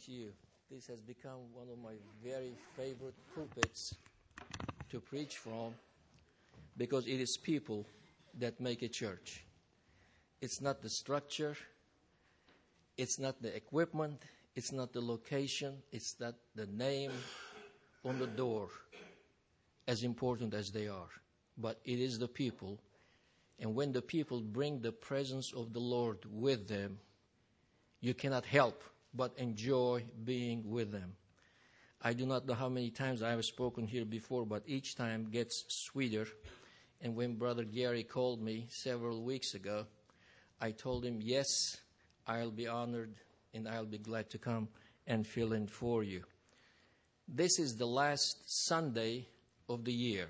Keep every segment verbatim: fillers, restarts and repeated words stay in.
about you. This has become one of my very favorite pulpits to preach from because it is people that make a church. It's not the structure, it's not the equipment, it's not the location, it's not the name on the door, as important as they are. But it is the people. And when the people bring the presence of the Lord with them, you cannot help but enjoy being with them. I do not know how many times I have spoken here before, but each time gets sweeter. And when Brother Gary called me several weeks ago, I told him, yes, I'll be honored and I'll be glad to come and fill in for you. This is the last Sunday of the year.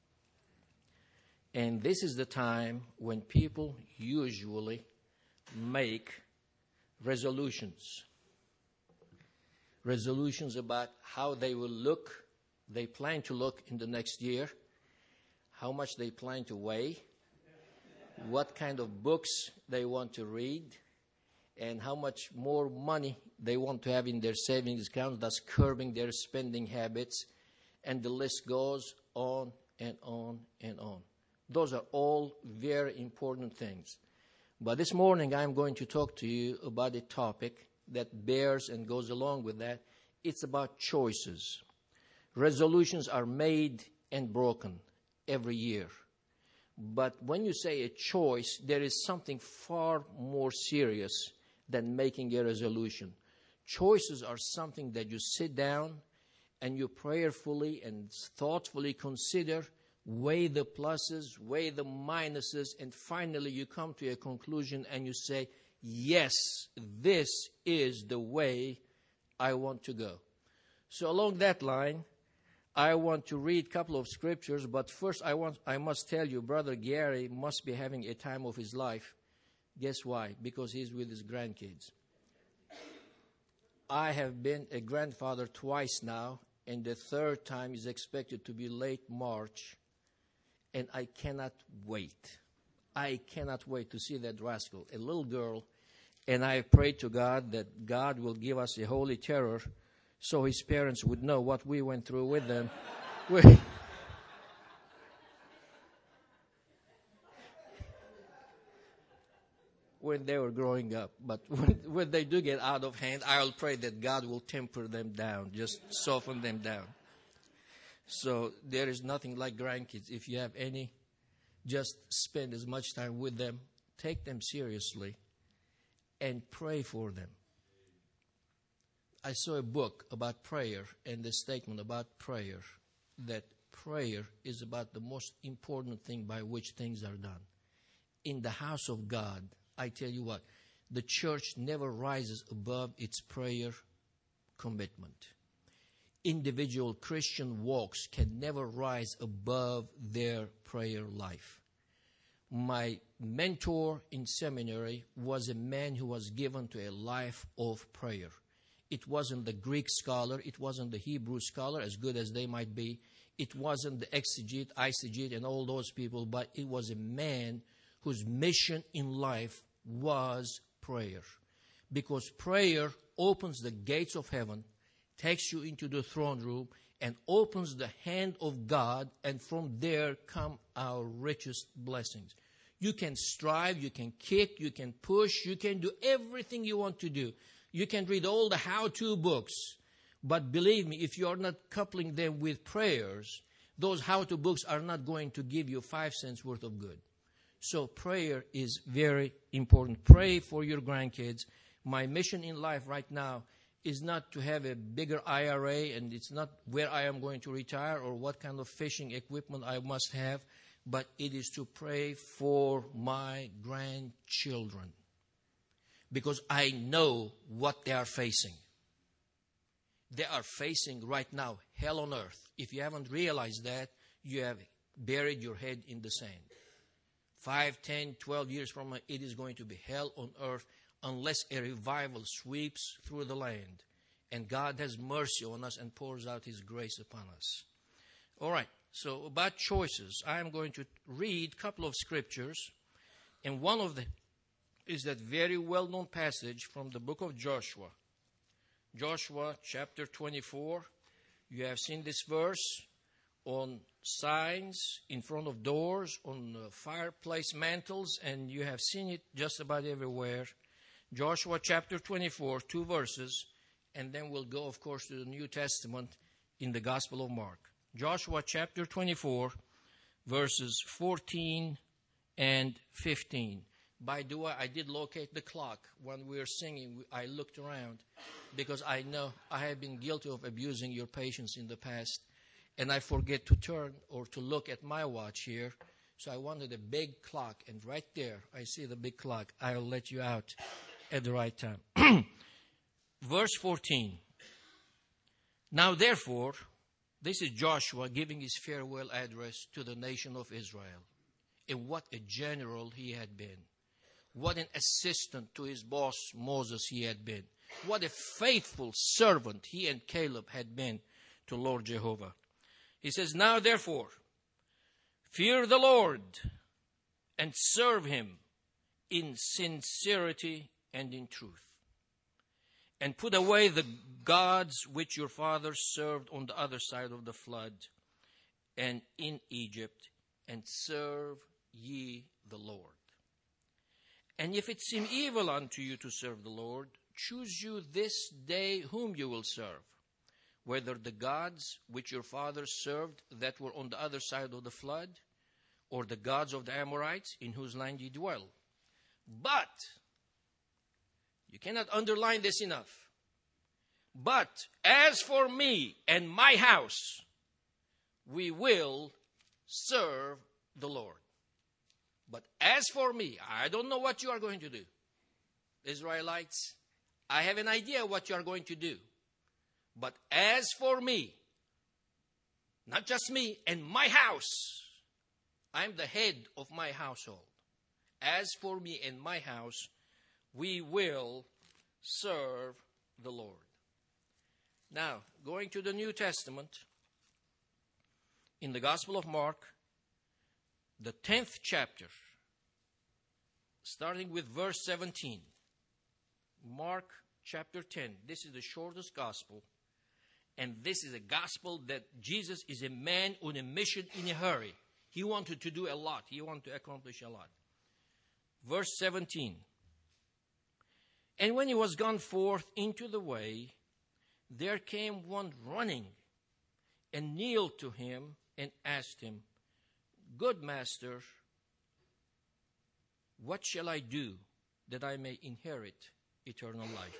And this is the time when people usually make resolutions. Resolutions about how they will look, they plan to look in the next year, how much they plan to weigh, what kind of books they want to read, and how much more money they want to have in their savings account, thus curbing their spending habits, and the list goes on and on and on. Those are all very important things. But this morning I'm going to talk to you about a topic that bears and goes along with that. It's about choices. Resolutions are made and broken every year. But when you say a choice, there is something far more serious than making a resolution. Choices are something that you sit down and you prayerfully and thoughtfully consider, weigh the pluses, weigh the minuses, and finally you come to a conclusion and you say, yes, this is the way I want to go. So along that line, I want to read a couple of scriptures, but first I want I must tell you, Brother Gary must be having a time of his life. Guess why? Because he's with his grandkids. I have been a grandfather twice now, and the third time is expected to be late March. And I cannot wait. I cannot wait to see that rascal, a little girl. And I pray to God that God will give us a holy terror so his parents would know what we went through with them. When they were growing up. But when, when they do get out of hand, I'll pray that God will temper them down, just soften them down. So there is nothing like grandkids. If you have any, just spend as much time with them. Take them seriously and pray for them. I saw a book about prayer and the statement about prayer, that prayer is about the most important thing by which things are done. In the house of God, I tell you what, the church never rises above its prayer commitment. Individual Christian walks can never rise above their prayer life. My mentor in seminary was a man who was given to a life of prayer. It wasn't the Greek scholar, it wasn't the Hebrew scholar, as good as they might be. It wasn't the exegete, eisegete, and all those people, but it was a man whose mission in life was prayer. Because prayer opens the gates of heaven, takes you into the throne room, and opens the hand of God, and from there come our richest blessings. You can strive, you can kick, you can push, you can do everything you want to do. You can read all the how-to books, but believe me, if you are not coupling them with prayers, those how-to books are not going to give you five cents worth of good. So prayer is very important. Pray for your grandkids. My mission in life right now is not to have a bigger I R A, and it's not where I am going to retire or what kind of fishing equipment I must have, but it is to pray for my grandchildren. Because I know what they are facing. They are facing right now hell on earth. If you haven't realized that, you have buried your head in the sand. Five, ten, twelve years from now, it is going to be hell on earth unless a revival sweeps through the land. And God has mercy on us and pours out his grace upon us. All right, so about choices, I am going to read a couple of scriptures. And one of them is that very well-known passage from the book of Joshua. Joshua chapter twenty-four. You have seen this verse on signs in front of doors, on uh, fireplace mantles, and you have seen it just about everywhere. Joshua chapter twenty-four, two verses, and then we'll go, of course, to the New Testament in the Gospel of Mark. Joshua chapter twenty-four, verses fourteen and fifteen. By the way, I did locate the clock when we were singing. I looked around because I know I have been guilty of abusing your patience in the past, and I forget to turn or to look at my watch here. So I wanted a big clock, and right there, I see the big clock. I'll let you out at the right time. Verse fourteen. Now therefore, this is Joshua giving his farewell address to the nation of Israel. And what a general he had been. What an assistant to his boss Moses he had been. What a faithful servant he and Caleb had been to Lord Jehovah. He says, now therefore, fear the Lord and serve him in sincerity and in truth. And put away the gods which your fathers served on the other side of the flood and in Egypt, and serve ye the Lord. And if it seem evil unto you to serve the Lord, choose you this day whom you will serve, whether the gods which your fathers served that were on the other side of the flood, or the gods of the Amorites in whose land ye dwell. But, you cannot underline this enough, but as for me and my house, we will serve the Lord. But as for me, I don't know what you are going to do. Israelites, I have an idea what you are going to do. But as for me, not just me and my house, I am the head of my household. As for me and my house, we will serve the Lord. Now, going to the New Testament, in the Gospel of Mark, the tenth chapter, starting with verse seventeen. Mark chapter ten. This is the shortest gospel. And this is a gospel that Jesus is a man on a mission in a hurry. He wanted to do a lot. He wanted to accomplish a lot. Verse seventeen. And when he was gone forth into the way, there came one running and kneeled to him and asked him, Good master, what shall I do that I may inherit eternal life?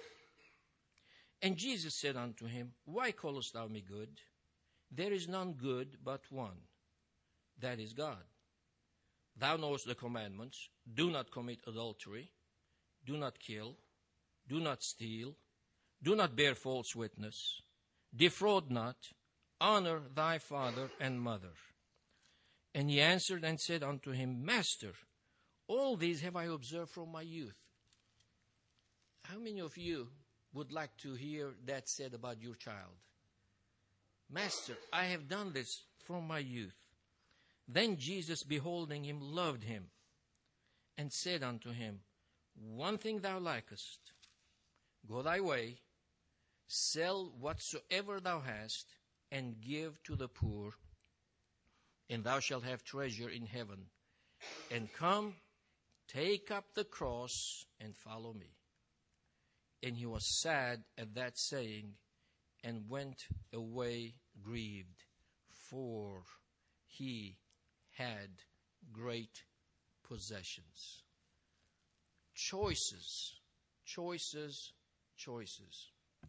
And Jesus said unto him, Why callest thou me good? There is none good but one, that is God. Thou knowest the commandments. Do not commit adultery. Do not kill. Do not steal. Do not bear false witness. Defraud not. Honor thy father and mother. And he answered and said unto him, Master, all these have I observed from my youth. How many of you would like to hear that said about your child? Master, I have done this from my youth. Then Jesus, beholding him, loved him, and said unto him, One thing thou lackest. Go thy way, sell whatsoever thou hast, and give to the poor, and thou shalt have treasure in heaven. And come, take up the cross, and follow me. And he was sad at that saying, and went away grieved, for he had great possessions. Choices, choices, choices.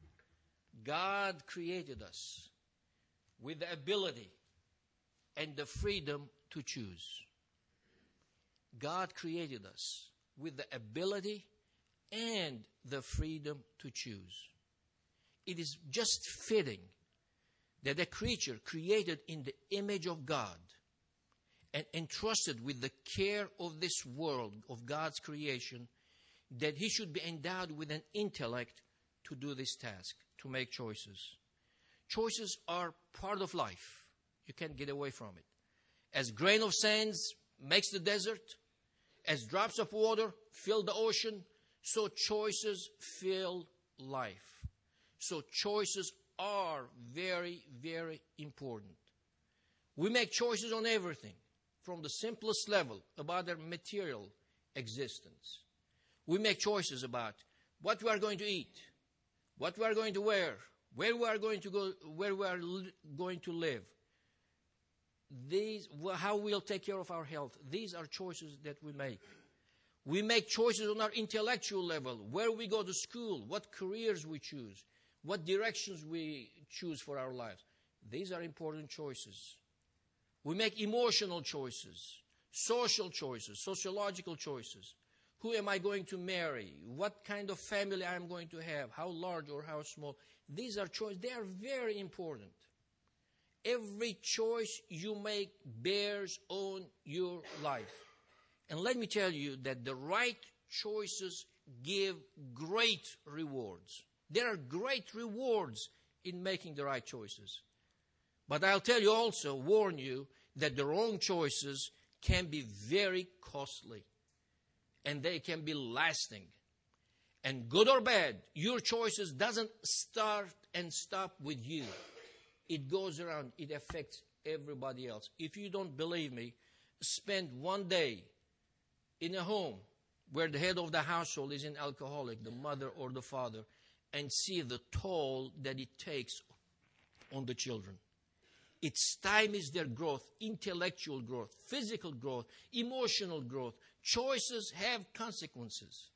God created us with the ability and the freedom to choose. God created us with the ability and the freedom to choose. It is just fitting that a creature created in the image of God and entrusted with the care of this world, of God's creation, that he should be endowed with an intellect to do this task, to make choices. Choices are part of life. You can't get away from it. As grain of sands makes the desert, as drops of water fill the ocean, so choices fill life. So choices are very, very important. We make choices on everything, from the simplest level about our material existence. We make choices about what we are going to eat, what we are going to wear, where we are going to go, where we are li- going to live. These, how we'll take care of our health. These are choices that we make. We make choices on our intellectual level, where we go to school, what careers we choose, what directions we choose for our lives. These are important choices. We make emotional choices, social choices, sociological choices. Who am I going to marry? What kind of family I am going to have? How large or how small? These are choices. They are very important. Every choice you make bears on your life. And let me tell you that the right choices give great rewards. There are great rewards in making the right choices. But I'll tell you also, warn you, that the wrong choices can be very costly. And they can be lasting. And good or bad, your choices doesn't start and stop with you. It goes around. It affects everybody else. If you don't believe me, spend one day in a home where the head of the household is an alcoholic, the mother or the father, and see the toll that it takes on the children. It stymies their growth, intellectual growth, physical growth, emotional growth. Choices have consequences.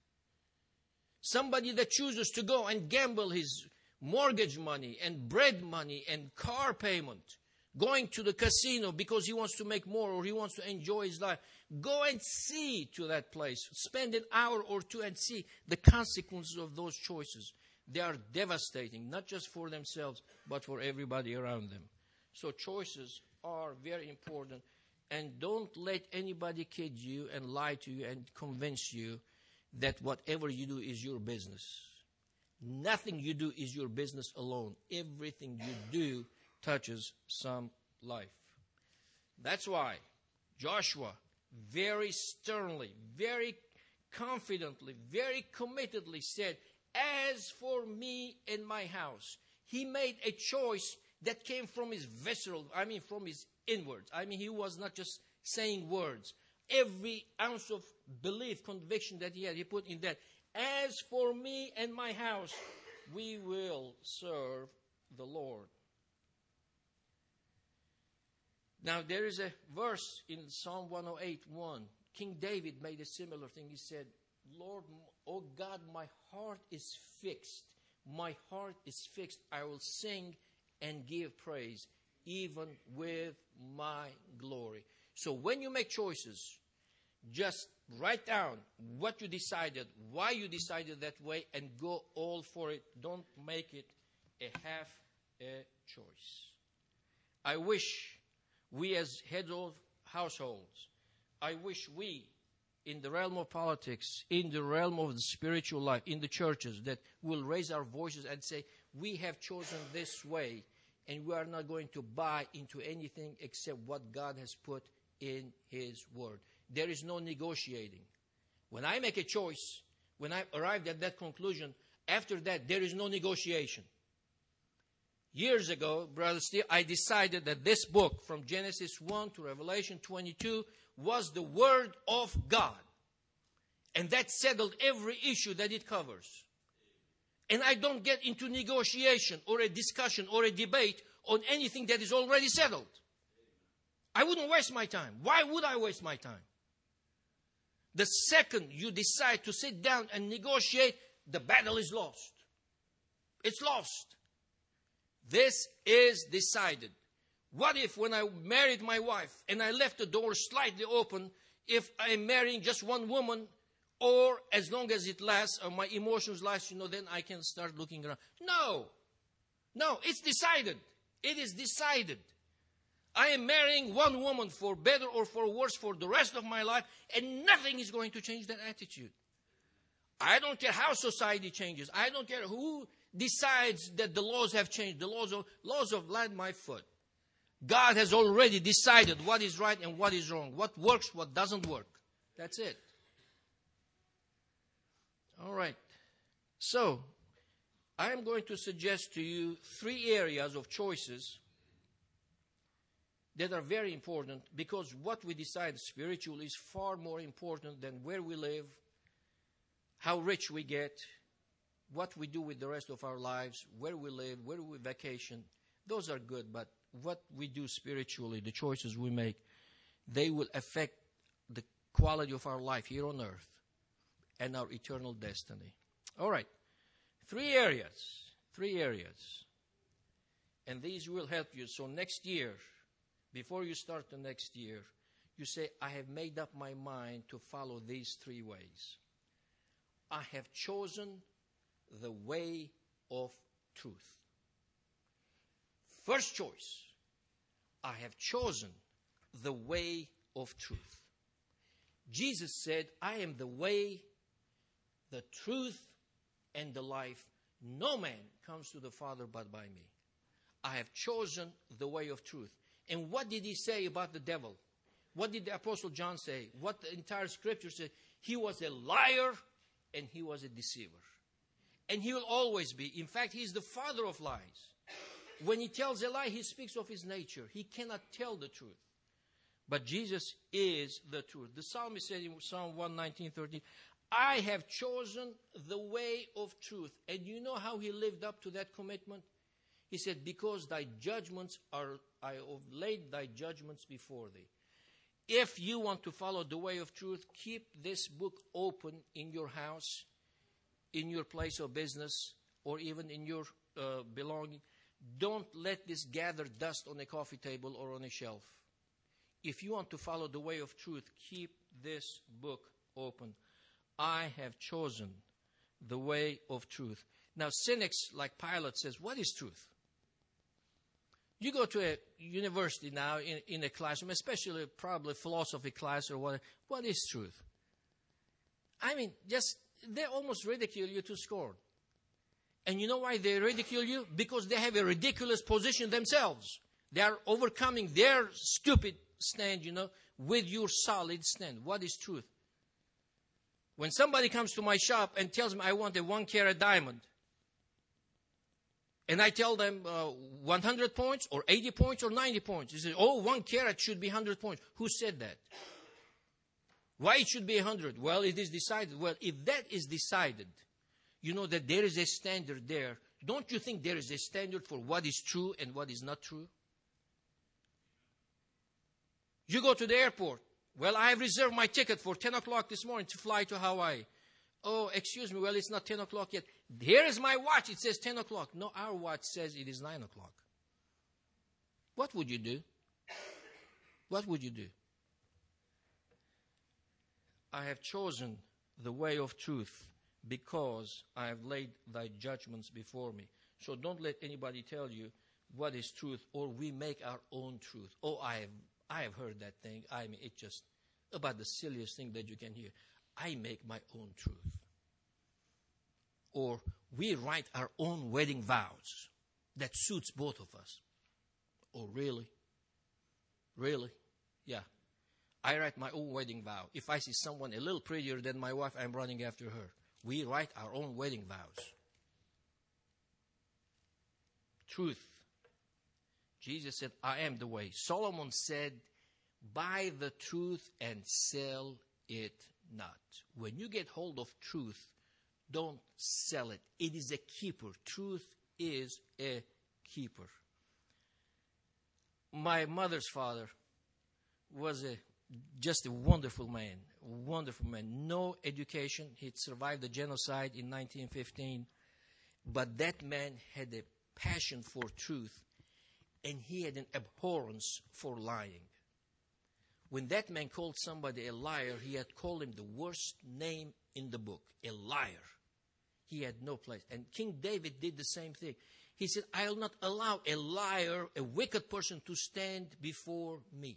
Somebody that chooses to go and gamble his mortgage money and bread money and car payment, going to the casino because he wants to make more or he wants to enjoy his life, go and see to that place. Spend an hour or two and see the consequences of those choices. They are devastating, not just for themselves, but for everybody around them. So choices are very important. And don't let anybody kid you and lie to you and convince you that whatever you do is your business. Nothing you do is your business alone. Everything you do touches some life. That's why Joshua very sternly, very confidently, very committedly said, "As for me and my house," he made a choice that came from his visceral, I mean from his inwards. I mean he was not just saying words. Every ounce of belief, conviction that he had, he put in that. "As for me and my house, we will serve the Lord." Now there is a verse in Psalm one oh eight one. King David made a similar thing. He said, "Lord, oh God, my heart is fixed. My heart is fixed. I will sing and give praise, even with my glory." So when you make choices, just write down what you decided, why you decided that way, and go all for it. Don't make it a half a choice. I wish we as heads of households, I wish we in the realm of politics, in the realm of the spiritual life, in the churches, that will raise our voices and say, we have chosen this way, and we are not going to buy into anything except what God has put in His Word. There is no negotiating. When I make a choice, when I arrived at that conclusion, after that, there is no negotiation. Years ago, Brother Steve, I decided that this book, from Genesis one to Revelation twenty-two, was the Word of God. And that settled every issue that it covers. And I don't get into negotiation or a discussion or a debate on anything that is already settled. I wouldn't waste my time. Why would I waste my time? The second you decide to sit down and negotiate, the battle is lost. It's lost. This is decided. What if when I married my wife and I left the door slightly open, if I'm marrying just one woman, or as long as it lasts, or my emotions last, you know, then I can start looking around. No. No, it's decided. It is decided. I am marrying one woman for better or for worse for the rest of my life, and nothing is going to change that attitude. I don't care how society changes. I don't care who decides that the laws have changed. The laws of, laws of land, my foot. God has already decided what is right and what is wrong. What works, what doesn't work. That's it. All right. So, I am going to suggest to you three areas of choices that are very important, because what we decide spiritually is far more important than where we live, how rich we get, what we do with the rest of our lives, where we live, where we vacation. Those are good, but what we do spiritually, the choices we make, they will affect the quality of our life here on earth and our eternal destiny. All right. Three areas. Three areas. And these will help you. So next year, before you start the next year, you say, I have made up my mind to follow these three ways. I have chosen the way of truth. First choice, I have chosen the way of truth. Jesus said, I am the way, the truth, and the life. No man comes to the Father but by me. I have chosen the way of truth. And what did he say about the devil? What did the Apostle John say? What the entire Scripture said? He was a liar and he was a deceiver. And he will always be. In fact, he is the father of lies. When he tells a lie, he speaks of his nature. He cannot tell the truth. But Jesus is the truth. The psalmist said in Psalm one nineteen, thirteen, I have chosen the way of truth. And you know how he lived up to that commitment? He said, because thy judgments are, I have laid thy judgments before thee. If you want to follow the way of truth, keep this book open in your house, in your place of business, or even in your uh, belonging. Don't let this gather dust on a coffee table or on a shelf. If you want to follow the way of truth, keep this book open. I have chosen the way of truth. Now, cynics like Pilate says, what is truth? You go to a university now in, in a classroom, especially probably philosophy class or what. What is truth? I mean, just, they almost ridicule you to scorn. And you know why they ridicule you? Because they have a ridiculous position themselves. They are overcoming their stupid stand, you know, with your solid stand. What is truth? When somebody comes to my shop and tells me I want a one carat diamond, and I tell them uh, one hundred points or eighty points or ninety points. They say, oh, one carat should be one hundred points. Who said that? Why it should be one hundred? Well, it is decided. Well, if that is decided, you know that there is a standard there. Don't you think there is a standard for what is true and what is not true? You go to the airport. Well, I have reserved my ticket for ten o'clock this morning to fly to Hawaii. Oh, excuse me, well, it's not ten o'clock yet. Here is my watch. It says ten o'clock. No, our watch says it is nine o'clock. What would you do? What would you do? I have chosen the way of truth because I have laid thy judgments before me. So don't let anybody tell you what is truth, or we make our own truth. Oh, I have, I have heard that thing. I mean, it's just about the silliest thing that you can hear. I make my own truth. Or we write our own wedding vows that suits both of us. Oh, really? Really? Yeah. I write my own wedding vow. If I see someone a little prettier than my wife, I'm running after her. We write our own wedding vows. Truth. Jesus said, I am the way. Solomon said, buy the truth and sell it not. When you get hold of truth, don't sell it. It is a keeper. Truth is a keeper. My mother's father was a just a wonderful man, wonderful man. No education. He survived the genocide in nineteen fifteen. But that man had a passion for truth, and he had an abhorrence for lying. When that man called somebody a liar, he had called him the worst name in the book, a liar. He had no place. And King David did the same thing. He said, I'll not allow a liar, a wicked person to stand before me.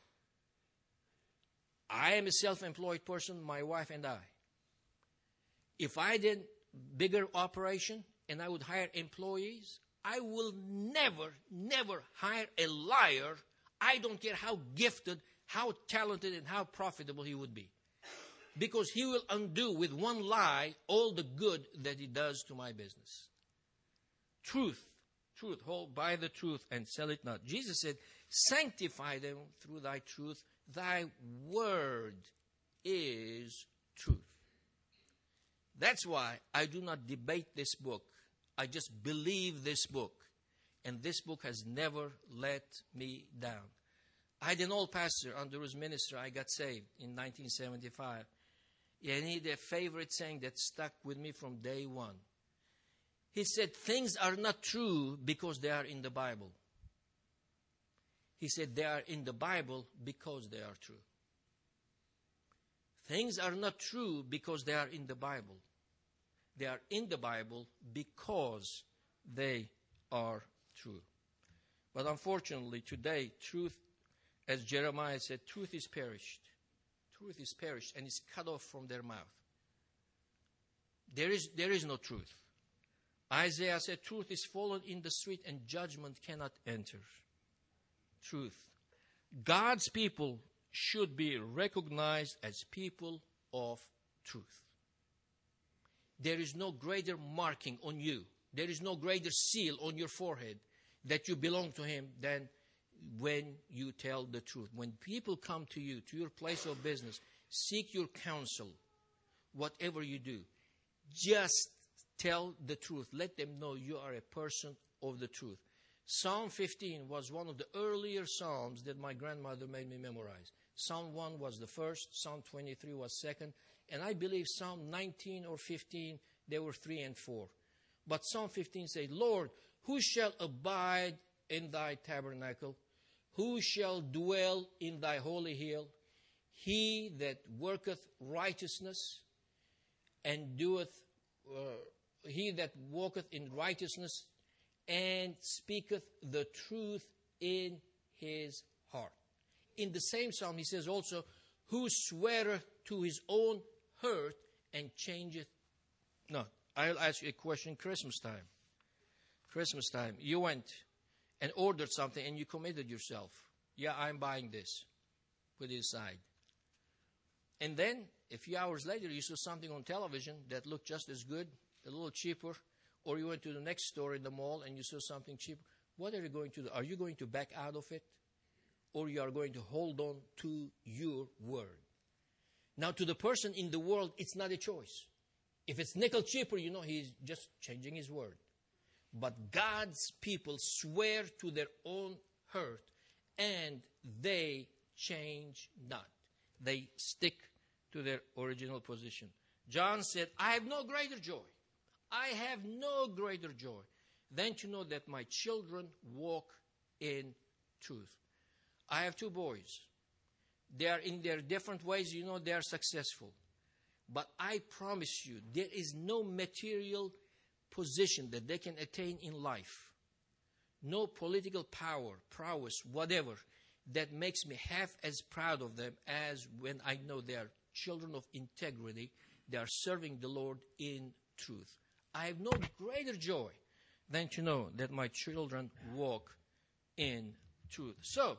I am a self-employed person, my wife and I. If I did bigger operation and I would hire employees, I will never, never hire a liar. I don't care how gifted, how talented, and how profitable he would be. Because he will undo with one lie all the good that he does to my business. truth. Truth. Hold by the truth and sell it not. Jesus said, sanctify them through thy truth. Thy word is truth. That's why I do not debate this book. I just believe this book. And this book has never let me down. I had an old pastor under his ministry. I got saved in nineteen seventy-five. And he had a favorite saying that stuck with me from day one. He said, things are not true because they are in the Bible. He said, they are in the Bible because they are true. Things are not true because they are in the Bible. They are in the Bible because they are true. But unfortunately, today, truth, as Jeremiah said, truth is perished. Truth is perished and is cut off from their mouth. There is, there is no truth. Isaiah said, truth is fallen in the street and judgment cannot enter. Truth. God's people should be recognized as people of truth. There is no greater marking on you. There is no greater seal on your forehead that you belong to Him than when you tell the truth. When people come to you, to your place of business, seek your counsel, whatever you do, just tell the truth. Let them know you are a person of the truth. Psalm fifteen was one of the earlier psalms that my grandmother made me memorize. Psalm one was the first, Psalm twenty-three was second, and I believe Psalm nineteen or fifteen, they were three and four. But Psalm fifteen says, Lord, who shall abide in thy tabernacle? Who shall dwell in thy holy hill? He that worketh righteousness and doeth, uh, he that walketh in righteousness and speaketh the truth in his heart. In the same psalm, he says also, who sweareth to his own hurt and changeth not. I'll ask you a question. Christmas time. Christmas time. You went and ordered something and you committed yourself. Yeah, I'm buying this. Put it aside. And then, a few hours later, you saw something on television that looked just as good, a little cheaper, or you went to the next store in the mall and you saw something cheaper. What are you going to do? Are you going to back out of it? Or you are going to hold on to your word? Now, to the person in the world, it's not a choice. If it's nickel cheaper, you know, he's just changing his word. But God's people swear to their own hurt, and they change not. They stick to their original position. John said, I have no greater joy. I have no greater joy than to know that my children walk in truth. I have two boys. They are in their different ways, you know, they are successful. But I promise you, there is no material position that they can attain in life, no political power, prowess, whatever, that makes me half as proud of them as when I know they are children of integrity, they are serving the Lord in truth. I have no greater joy than to know that my children walk in truth. So,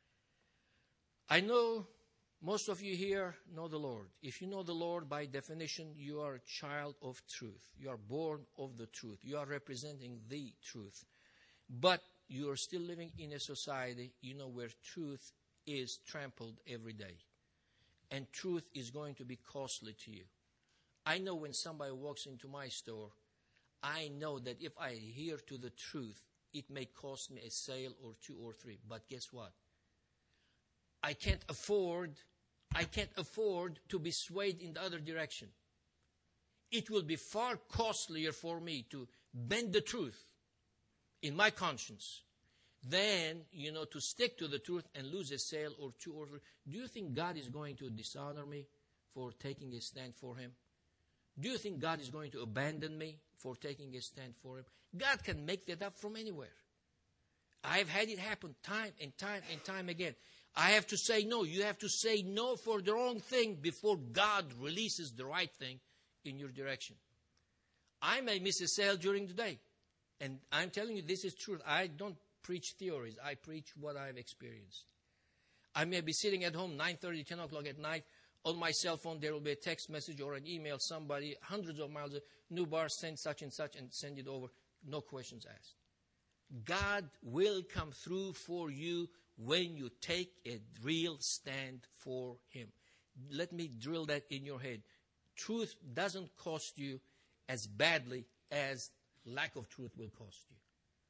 I know most of you here know the Lord. If you know the Lord, by definition, you are a child of truth. You are born of the truth. You are representing the truth. But you are still living in a society, you know, where truth is trampled every day. And truth is going to be costly to you. I know when somebody walks into my store, I know that if I adhere to the truth, it may cost me a sale or two or three. But guess what? I can't afford, I can't afford to be swayed in the other direction. It will be far costlier for me to bend the truth in my conscience than, you know, to stick to the truth and lose a sale or two or three. Do you think God is going to dishonor me for taking a stand for Him? Do you think God is going to abandon me for taking a stand for Him? God can make that up from anywhere. I've had it happen time and time and time again. I have to say no. You have to say no for the wrong thing before God releases the right thing in your direction. I may miss a sale during the day. And I'm telling you, this is truth. I don't preach theories. I preach what I've experienced. I may be sitting at home nine thirty, ten o'clock at night. On my cell phone, there will be a text message or an email. Somebody, hundreds of miles, new bar, send such and such and send it over. no questions asked. God will come through for you when you take a real stand for Him. Let me drill that in your head. Truth doesn't cost you as badly as lack of truth will cost you.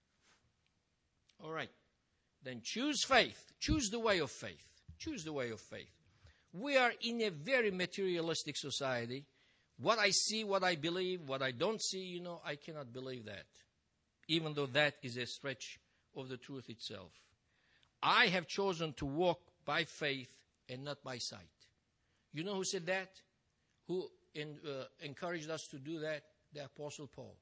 All right. Then choose faith. Choose the way of faith. Choose the way of faith. We are in a very materialistic society. What I see, what I believe, what I don't see, you know, I cannot believe that. Even though that is a stretch of the truth itself. I have chosen to walk by faith and not by sight. You know who said that? Who in, uh, encouraged us to do that? The Apostle Paul.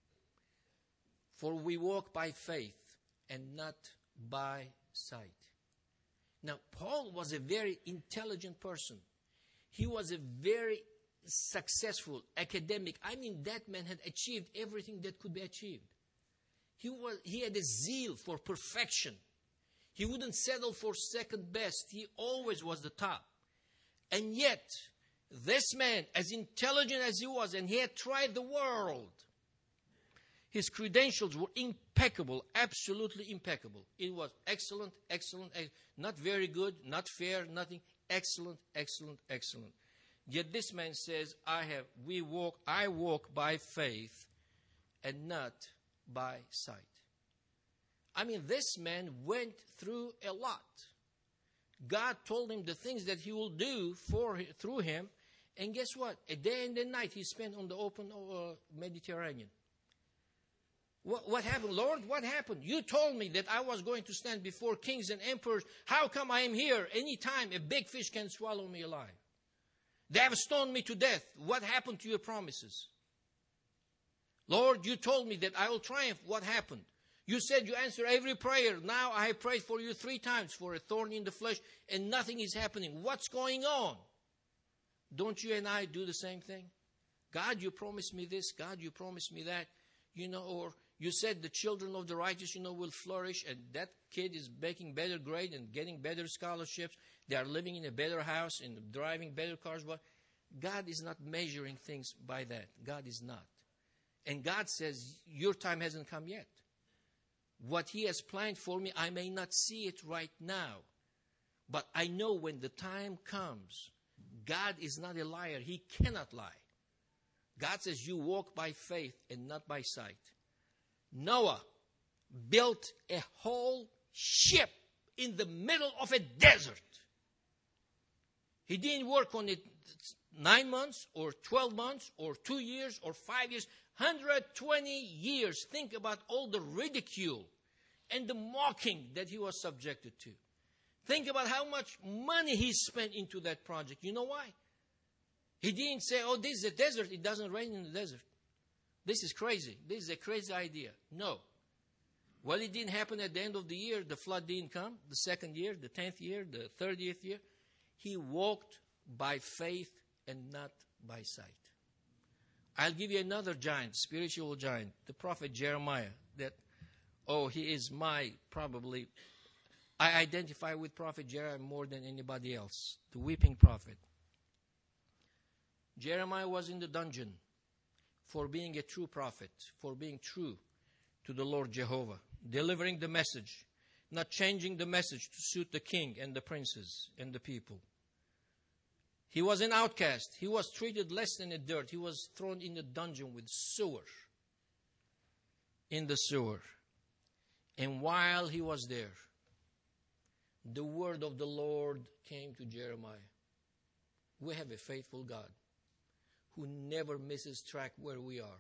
For we walk by faith and not by sight. Now, Paul was a very intelligent person. He was a very successful academic. I mean, that man had achieved everything that could be achieved. He was, he had a zeal for perfection. He wouldn't settle for second best. He always was the top. And yet, this man, as intelligent as he was, and he had tried the world, his credentials were impeccable, absolutely impeccable. It was excellent, excellent, ex- not very good, not fair, nothing. Excellent, excellent, excellent. Yet this man says, I have, we walk, I walk by faith and not by sight. I mean, this man went through a lot. God told him the things that He will do for through him, and guess what? A day and a night he spent on the open uh, Mediterranean. What, what happened, Lord? What happened? You told me that I was going to stand before kings and emperors. How come I am here? Anytime a big fish can swallow me alive. They have stoned me to death. What happened to your promises? Lord, you told me that I will triumph. What happened? You said you answer every prayer. Now I have prayed for you three times for a thorn in the flesh and nothing is happening. What's going on? Don't you and I do the same thing? God, you promised me this. God, you promised me that. You know, or you said the children of the righteous, you know, will flourish, and that kid is making better grade and getting better scholarships. They are living in a better house and driving better cars. But God is not measuring things by that. God is not. And God says, your time hasn't come yet. What He has planned for me, I may not see it right now. But I know when the time comes, God is not a liar. He cannot lie. God says you walk by faith and not by sight. Noah built a whole ship in the middle of a desert. He didn't work on it nine months or twelve months or two years or five years. one hundred twenty years. Think about all the ridicule and the mocking that he was subjected to. Think about how much money he spent into that project. You know why? He didn't say, oh, this is a desert. It doesn't rain in the desert. This is crazy. This is a crazy idea. No. Well, it didn't happen at the end of the year. The flood didn't come. The second year, the tenth year, the thirtieth year. He walked by faith and not by sight. I'll give you another giant, spiritual giant, the prophet Jeremiah. That, oh, he is my, probably, I identify with prophet Jeremiah more than anybody else. The weeping prophet. Jeremiah was in the dungeon for being a true prophet, for being true to the Lord Jehovah, delivering the message, not changing the message to suit the king and the princes and the people. He was an outcast. He was treated less than a dirt. He was thrown in the dungeon with sewer. In the sewer. And while he was there, the word of the Lord came to Jeremiah. We have a faithful God who never misses track where we are.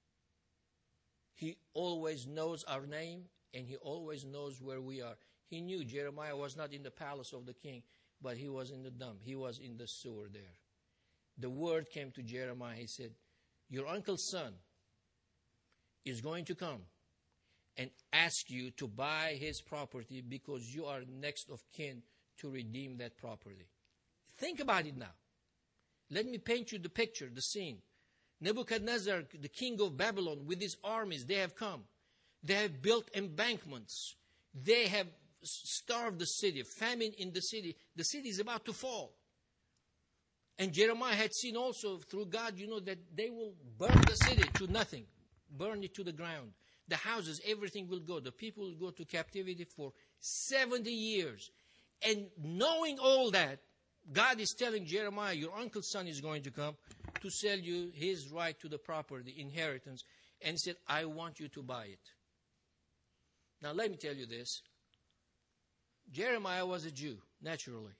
He always knows our name and He always knows where we are. He knew Jeremiah was not in the palace of the king, but he was in the dump. He was in the sewer there. The word came to Jeremiah. He said, your uncle's son is going to come and ask you to buy his property because you are next of kin to redeem that property. Think about it now. Let me paint you the picture, the scene. Nebuchadnezzar, the king of Babylon, with his armies, they have come. They have built embankments. They have starved the city, famine in the city. The city is about to fall. And Jeremiah had seen also through God, you know, that they will burn the city to nothing, burn it to the ground. The houses, everything will go. The people will go to captivity for seventy years. And knowing all that, God is telling Jeremiah, your uncle's son is going to come to sell you his right to the property, inheritance. And he said, I want you to buy it. Now let me tell you this. Jeremiah was a Jew, naturally.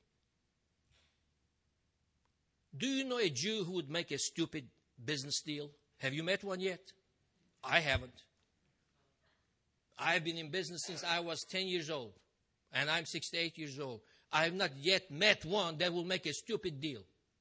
Do you know a Jew who would make a stupid business deal? Have you met one yet? I haven't. I've been in business since I was ten years old, and I'm sixty-eight years old. I have not yet met one that will make a stupid deal.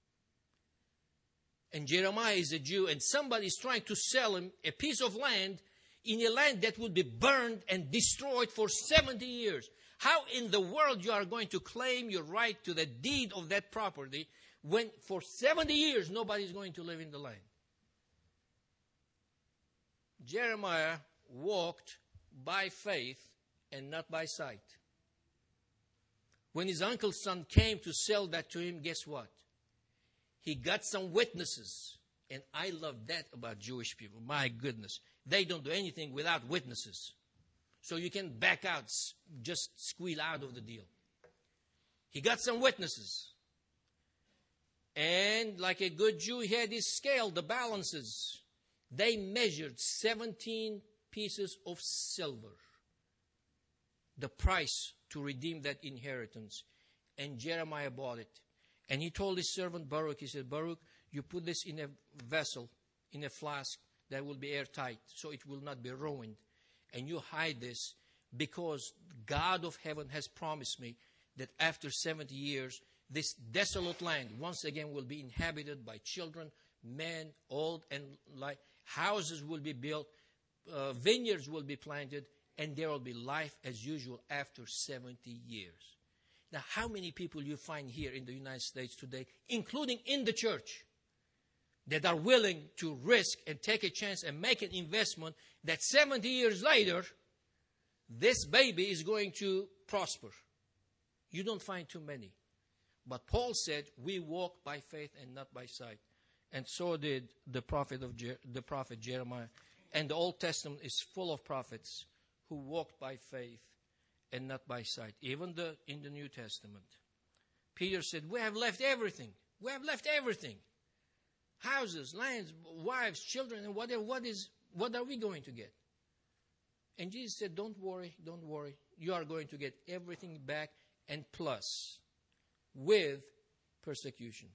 And Jeremiah is a Jew, and somebody is trying to sell him a piece of land in a land that would be burned and destroyed for seventy years. How in the world you are going to claim your right to the deed of that property when for seventy years nobody is going to live in the land? Jeremiah walked by faith and not by sight. When his uncle's son came to sell that to him, guess what? He got some witnesses. And I love that about Jewish people. My goodness. They don't do anything without witnesses. So you can back out, just squeal out of the deal. He got some witnesses. And like a good Jew, he had his scale, the balances. They measured seventeen pieces of silver, the price to redeem that inheritance. And Jeremiah bought it. And he told his servant Baruch, he said, Baruch, you put this in a vessel, in a flask that will be airtight, so it will not be ruined. And you hide this because God of heaven has promised me that after seventy years, this desolate land once again will be inhabited by children, men, old, and like houses will be built, uh, vineyards will be planted, and there will be life as usual after seventy years. Now, how many people you find here in the United States today, including in the church, that are willing to risk and take a chance and make an investment that seventy years later, this baby is going to prosper? You don't find too many. But Paul said, we walk by faith and not by sight. And so did the prophet of Jer- the prophet Jeremiah. And the Old Testament is full of prophets who walked by faith and not by sight. Even the, in the New Testament. Peter said, we have left everything. We have left everything. Houses, lands, wives, children, and whatever. What is, what are we going to get? And Jesus said, don't worry, don't worry. You are going to get everything back and plus with persecutions.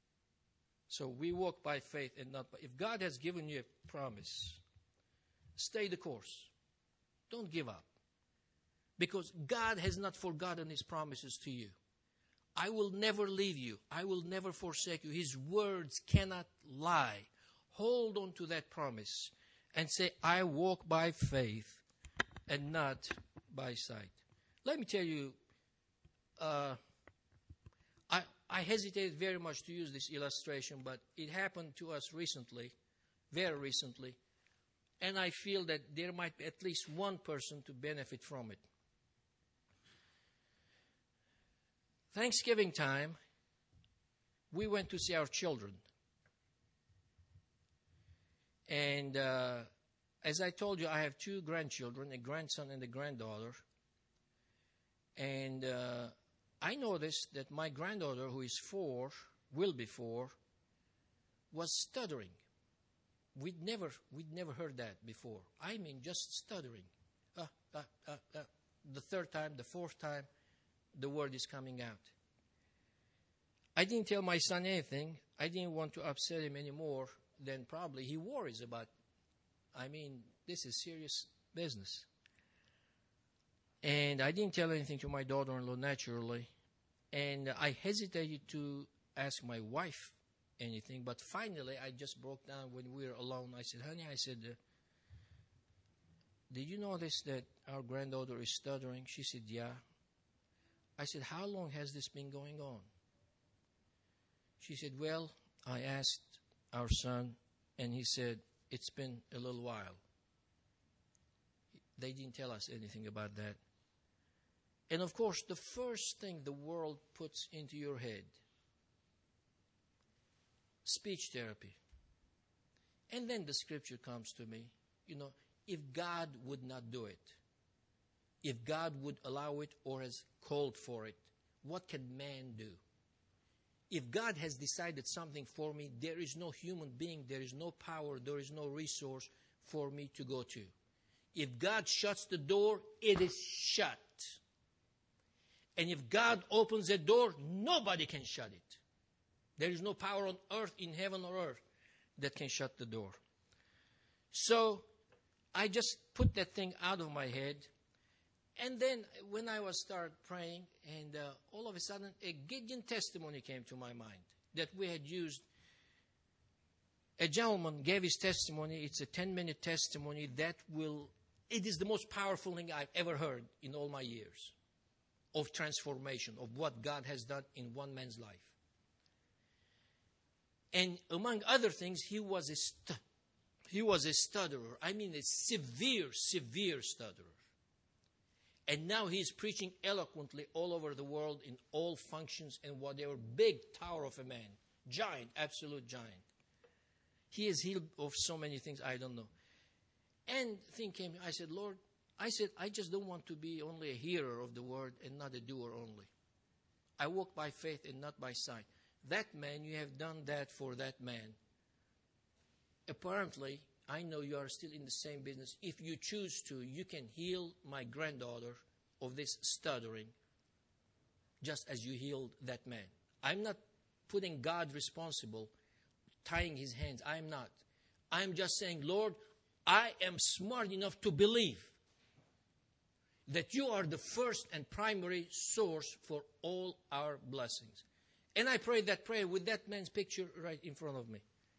So we walk by faith and not by... If God has given you a promise, stay the course. Don't give up. Because God has not forgotten His promises to you. I will never leave you. I will never forsake you. His words cannot lie. Hold on to that promise and say, I walk by faith and not by sight. Let me tell you, uh, I, I hesitated very much to use this illustration, but it happened to us recently, very recently, and I feel that there might be at least one person to benefit from it. Thanksgiving time, we went to see our children. And uh, as I told you, I have two grandchildren, a grandson and a granddaughter. And uh, I noticed that my granddaughter, who is four, will be four, was stuttering. We'd never, we'd never heard that before. I mean, just stuttering. Uh, uh, uh, uh. The third time, the fourth time, the word is coming out. I didn't tell my son anything. I didn't want to upset him anymore than probably he worries about. I mean, this is serious business. And I didn't tell anything to my daughter-in-law naturally. And I hesitated to ask my wife anything. But finally, I just broke down when we were alone. I said, honey, I said, uh, did you notice that our granddaughter is stuttering? She said, yeah. I said, how long has this been going on? She said, well, I asked our son, and he said, it's been a little while. They didn't tell us anything about that. And of course, the first thing the world puts into your head, speech therapy. And then the scripture comes to me, you know, if God would not do it, if God would allow it or has called for it, what can man do? If God has decided something for me, there is no human being, there is no power, there is no resource for me to go to. If God shuts the door, it is shut. And if God opens the door, nobody can shut it. There is no power on earth, in heaven or earth, that can shut the door. So I just put that thing out of my head. And then when I was start praying, and uh, all of a sudden a Gideon testimony came to my mind that we had used. A gentleman gave his testimony. It's a ten-minute testimony that will, it is the most powerful thing I've ever heard in all my years of transformation, of what God has done in one man's life. And among other things, he was a stu- he was a stutterer. I mean, a severe, severe stutterer. And now he's preaching eloquently all over the world in all functions and whatever. Big tower of a man. Giant, absolute giant. He is healed of so many things, I don't know. And thing came, I said, Lord, I said, I just don't want to be only a hearer of the word and not a doer only. I walk by faith and not by sight. That man, you have done that for that man. Apparently, I know you are still in the same business. If you choose to, you can heal my granddaughter of this stuttering, just as you healed that man. I'm not putting God responsible, tying his hands. I'm not. I'm just saying, Lord, I am smart enough to believe that you are the first and primary source for all our blessings. And I prayed that prayer with that man's picture right in front of me.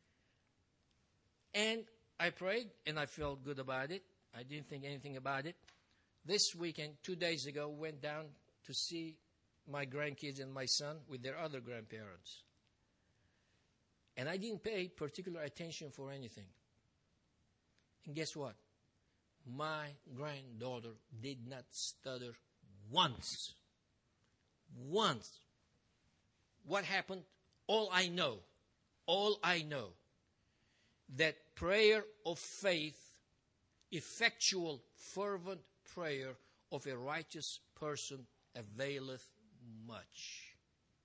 And I prayed, and I felt good about it. I didn't think anything about it. This weekend, two days ago, went down to see my grandkids and my son with their other grandparents. And I didn't pay particular attention for anything. And guess what? My granddaughter did not stutter once. Once. What happened? All I know, all I know, that prayer of faith, effectual, fervent prayer of a righteous person availeth much.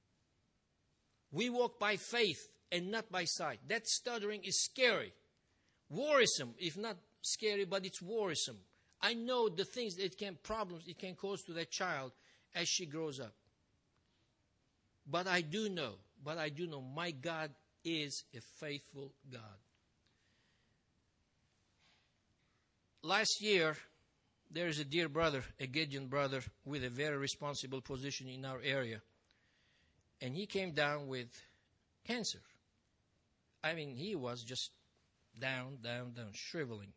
We walk by faith and not by sight. That stuttering is scary, worrisome, if not scary, but it's worrisome. I know the things that it can, problems it can cause to that child as she grows up. But I do know, but I do know my God is a faithful God. Last year, there is a dear brother, a Gideon brother, with a very responsible position in our area. And he came down with cancer. I mean, he was just down, down, down, shriveling.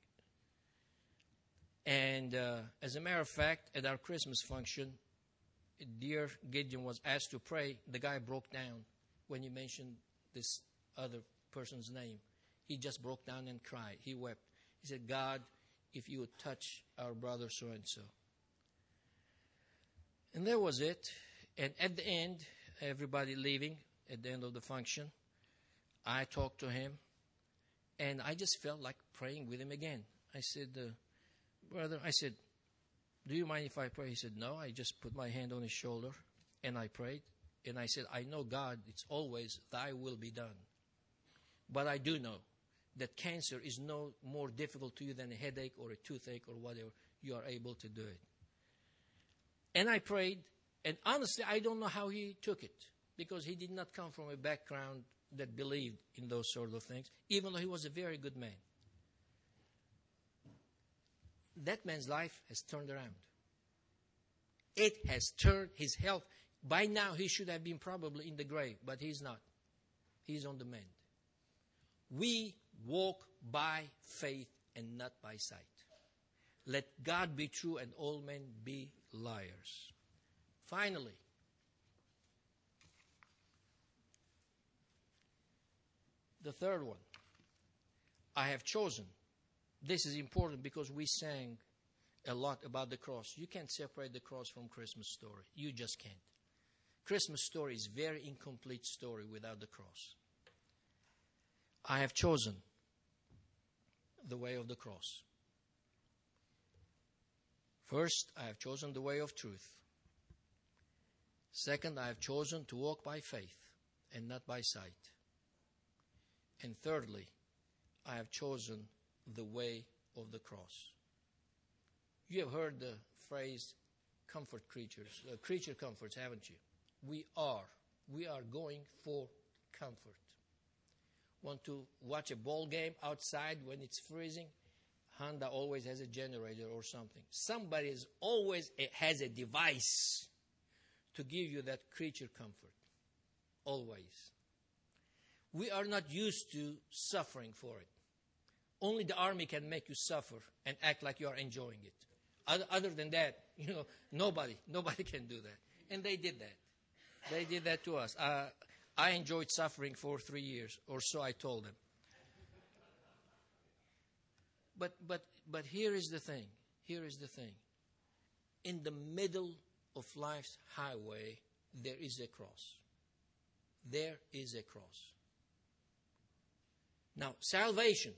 And uh, as a matter of fact, at our Christmas function, dear Gideon was asked to pray. The guy broke down when you mentioned this other person's name. He just broke down and cried. He wept. He said, God, if you would touch our brother so-and-so. And that was it. And at the end, everybody leaving, at the end of the function, I talked to him, and I just felt like praying with him again. I said, uh, brother, I said, do you mind if I pray? He said, no. I just put my hand on his shoulder, and I prayed. And I said, I know, God, it's always thy will be done. But I do know that cancer is no more difficult to you than a headache or a toothache or whatever. You are able to do it. And I prayed, and honestly, I don't know how he took it, because he did not come from a background that believed in those sort of things, even though he was a very good man. That man's life has turned around. It has turned his health. By now, he should have been probably in the grave, but he's not. He's on the mend. We walk by faith and not by sight. Let God be true and all men be liars. Finally, the third one, I have chosen. This is important because we sang a lot about the cross. You can't separate the cross from Christmas story. You just can't. Christmas story is a very incomplete story without the cross. I have chosen the way of the cross. First, I have chosen the way of truth. Second, I have chosen to walk by faith and not by sight. And thirdly, I have chosen the way of the cross. You have heard the phrase comfort creatures, uh, creature comforts, haven't you? We are. We are going for comfort. Want to watch a ball game outside when it's freezing? Honda always has a generator or something. Somebody is always a, has a device to give you that creature comfort. Always. We are not used to suffering for it. Only the army can make you suffer and act like you are enjoying it. Other, other than that, you know, nobody, nobody can do that. And they did that. They did that to us. Uh, I enjoyed suffering for three years, or so I told them. But but but here is the thing. Here is the thing. In the middle of life's highway, there is a cross. There is a cross. Now, salvation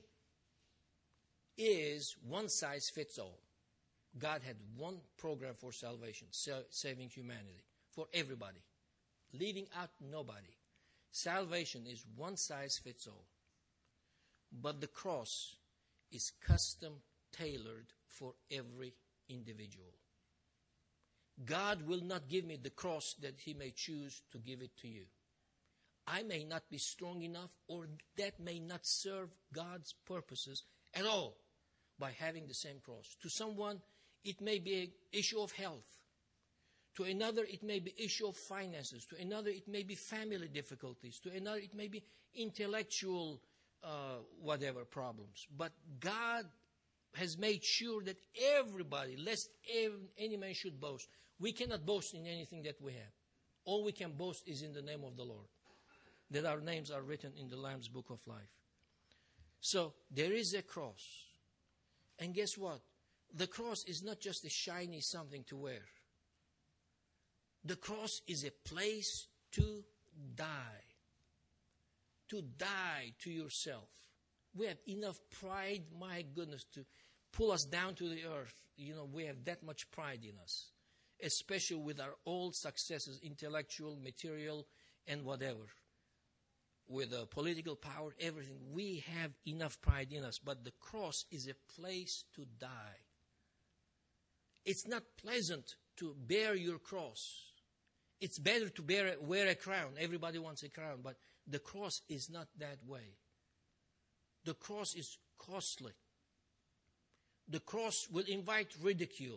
is one size fits all. God had one program for salvation, saving humanity, for everybody, leaving out nobody. Salvation is one size fits all. But the cross is custom tailored for every individual. God will not give me the cross that He may choose to give it to you. I may not be strong enough, or that may not serve God's purposes at all by having the same cross. To someone, it may be an issue of health. To another, it may be an issue of finances. To another, it may be family difficulties. To another, it may be intellectual uh, whatever problems. But God has made sure that everybody, lest any man should boast. We cannot boast in anything that we have. All we can boast is in the name of the Lord, that our names are written in the Lamb's Book of Life. So there is a cross. And guess what? The cross is not just a shiny something to wear. The cross is a place to die. To die to yourself. We have enough pride, my goodness, to pull us down to the earth. You know, we have that much pride in us. Especially with our old successes, intellectual, material, and whatever. With uh, political power, everything. We have enough pride in us. But the cross is a place to die. It's not pleasant to bear your cross. It's better to bear, wear a crown. Everybody wants a crown. But the cross is not that way. The cross is costly. The cross will invite ridicule.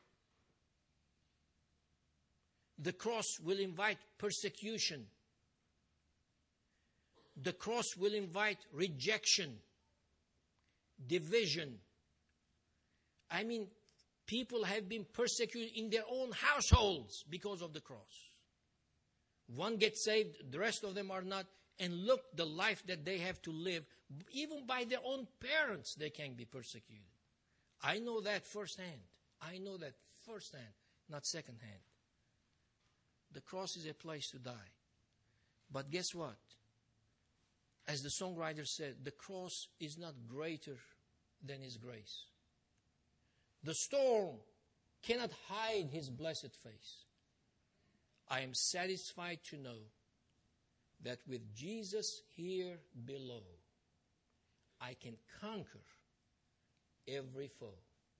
The cross will invite persecution. The cross will invite rejection, division. I mean, people have been persecuted in their own households because of the cross. One gets saved, the rest of them are not. And look, the life that they have to live, even by their own parents, they can be persecuted. I know that firsthand. I know that firsthand, not secondhand. The cross is a place to die. But guess what? As the songwriter said, the cross is not greater than His grace. The storm cannot hide His blessed face. I am satisfied to know that with Jesus here below, I can conquer every foe.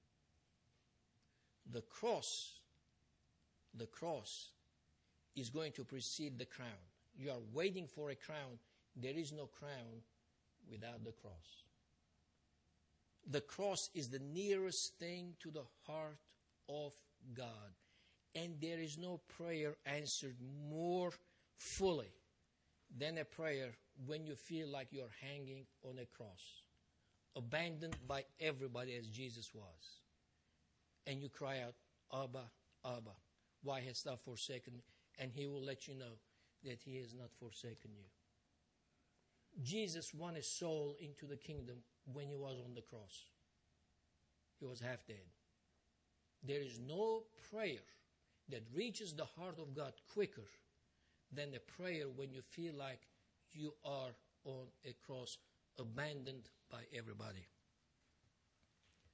The cross, the cross is going to precede the crown. You are waiting for a crown. There is no crown without the cross. The cross is the nearest thing to the heart of God. And there is no prayer answered more fully than a prayer when you feel like you're hanging on a cross, abandoned by everybody as Jesus was. And you cry out, Abba, Abba, why hast thou forsaken me? And He will let you know that He has not forsaken you. Jesus won a soul into the kingdom when He was on the cross. He was half dead. There is no prayer that reaches the heart of God quicker than a prayer when you feel like you are on a cross, abandoned by everybody.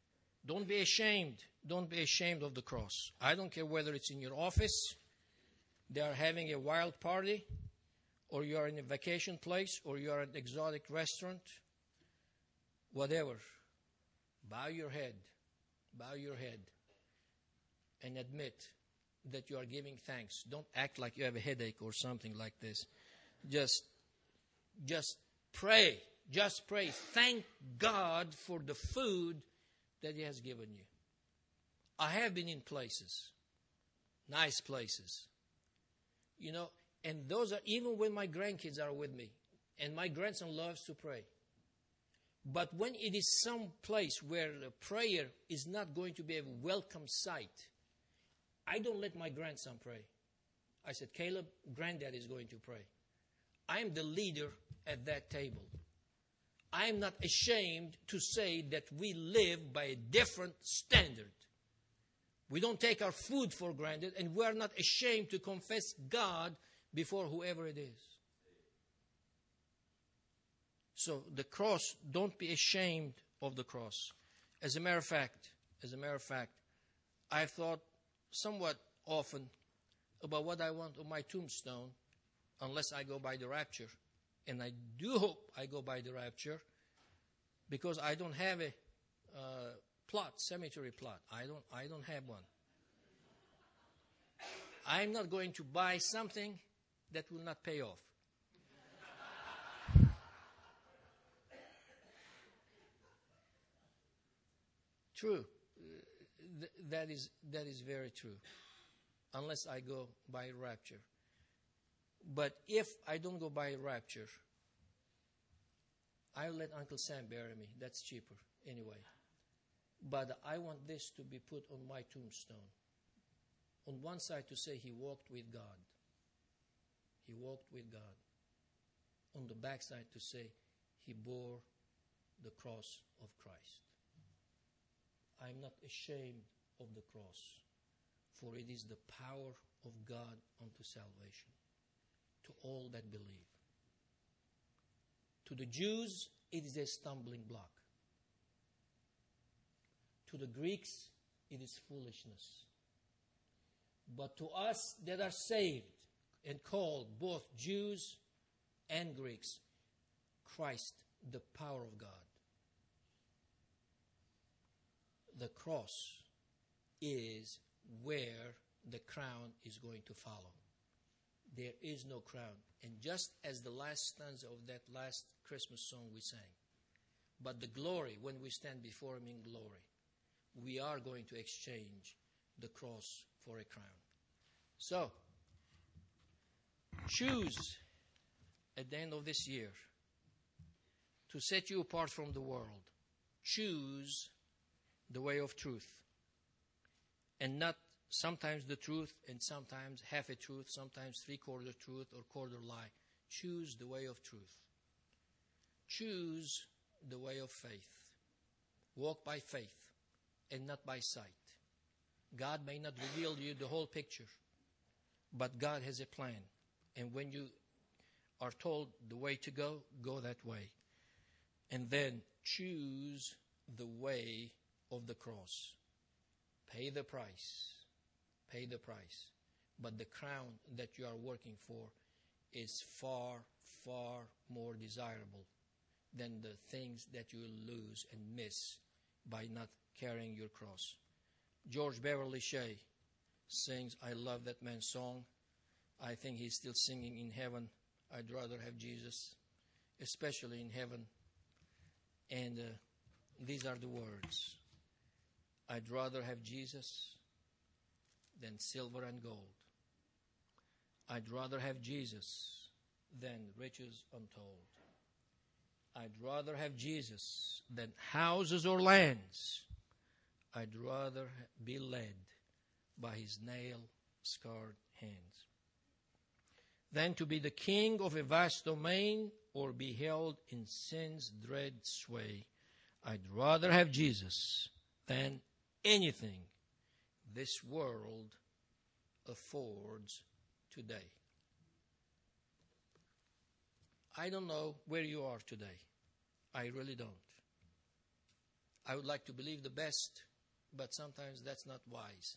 Don't be ashamed. Don't be ashamed of the cross. I don't care whether it's in your office, they are having a wild party, or you are in a vacation place, or you are at an exotic restaurant, whatever. Bow your head. Bow your head. And admit that you are giving thanks. Don't act like you have a headache or something like this. Just, just pray. Just pray. Thank God for the food that He has given you. I have been in places, nice places, you know, and those are, even when my grandkids are with me, and my grandson loves to pray. But when it is some place where the prayer is not going to be a welcome sight, I don't let my grandson pray. I said, Caleb, granddad is going to pray. I am the leader at that table. I am not ashamed to say that we live by a different standard. We don't take our food for granted, and we are not ashamed to confess God before whoever it is. So the cross, don't be ashamed of the cross. As a matter of fact, as a matter of fact, I've thought somewhat often about what I want on my tombstone, unless I go by the rapture. And I do hope I go by the rapture, because I don't have a uh, plot, cemetery plot. I don't, I don't have one. I'm not going to buy something that will not pay off. True. Th- that is that is very true. Unless I go by rapture. But if I don't go by rapture, I'll let Uncle Sam bury me. That's cheaper anyway. But I want this to be put on my tombstone. On one side to say he walked with God. He walked with God. On the back side to say he bore the cross of Christ. I'm not ashamed of the cross, for it is the power of God unto salvation to all that believe. To the Jews, it is a stumbling block. To the Greeks, it is foolishness. But to us that are saved and called, both Jews and Greeks, Christ, the power of God. The cross is where the crown is going to follow. There is no crown. And just as the last stanza of that last Christmas song we sang, but the glory, when we stand before Him in glory, we are going to exchange the cross for a crown. So, choose at the end of this year to set you apart from the world. Choose the way of truth, and not sometimes the truth and sometimes half a truth, sometimes three-quarter truth or quarter lie. Choose the way of truth. Choose the way of faith. Walk by faith and not by sight. God may not reveal to you the whole picture, but God has a plan. And when you are told the way to go, go that way. And then choose the way of the cross. Pay the price. Pay the price. But the crown that you are working for is far, far more desirable than the things that you will lose and miss by not carrying your cross. George Beverly Shea sings, I love that man's song. I think he's still singing in heaven. I'd rather have Jesus, especially in heaven. And uh, these are the words. I'd rather have Jesus than silver and gold. I'd rather have Jesus than riches untold. I'd rather have Jesus than houses or lands. I'd rather be led by His nail-scarred hands than to be the king of a vast domain or be held in sin's dread sway. I'd rather have Jesus than anything this world affords today. I don't know where you are today. I really don't. I would like to believe the best but sometimes that's not wise.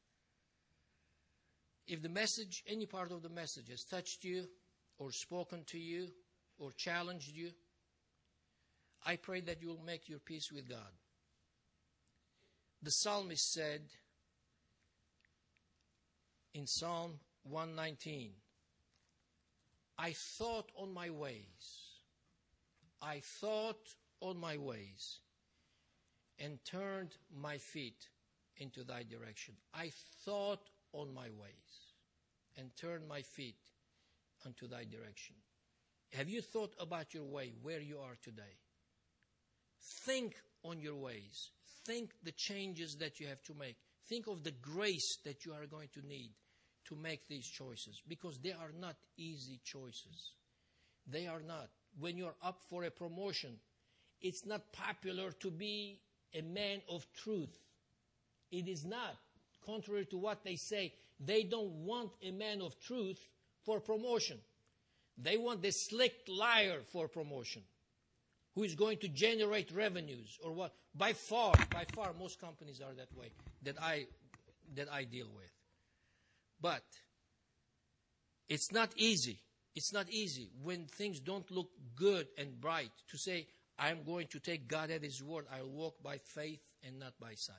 If the message, any part of the message has touched you or spoken to you or challenged you, I pray that you'll make your peace with God. The psalmist said in Psalm one nineteen, I thought on my ways, I thought on my ways, and turned my feet into thy direction. I thought on my ways, and turned my feet unto thy direction. Have you thought about your way, where you are today? Think on your ways. Think the changes that you have to make. Think of the grace that you are going to need to make these choices, because they are not easy choices. They are not. When you're up for a promotion, it's not popular to be a man of truth. It is not. Contrary to what they say, they don't want a man of truth for promotion. They want the slick liar for promotion, who is going to generate revenues or what. By far, by far, most companies are that way that I that I deal with. But it's not easy. It's not easy when things don't look good and bright to say, I'm going to take God at His word. I'll walk by faith and not by sight.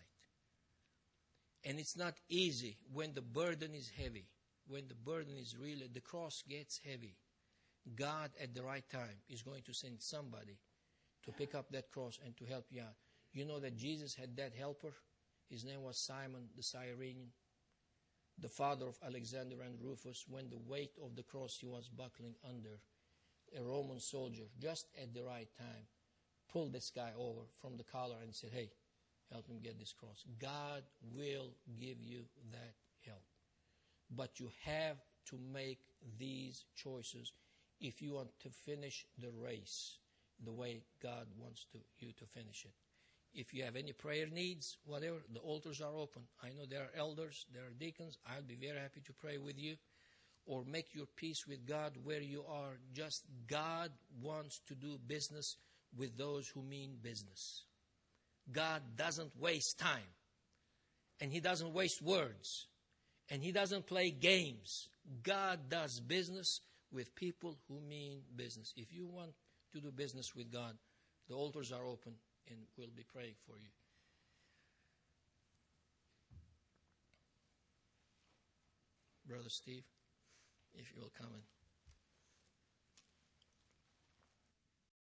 And it's not easy when the burden is heavy, when the burden is really, the cross gets heavy. God at the right time is going to send somebody to pick up that cross and to help you out. You know that Jesus had that helper? His name was Simon the Cyrenian, the father of Alexander and Rufus. When the weight of the cross he was buckling under, a Roman soldier, just at the right time, pulled this guy over from the collar and said, hey, help him get this cross. God will give you that help. But you have to make these choices if you want to finish the race the way God wants to, you to finish it. If you have any prayer needs, whatever, the altars are open. I know there are elders, there are deacons. I'll be very happy to pray with you. Or make your peace with God where you are. Just God wants to do business with those who mean business. God doesn't waste time. And He doesn't waste words. And He doesn't play games. God does business with people who mean business. If you want to do business with God, the altars are open and we'll be praying for you. Brother Steve, if you will come in.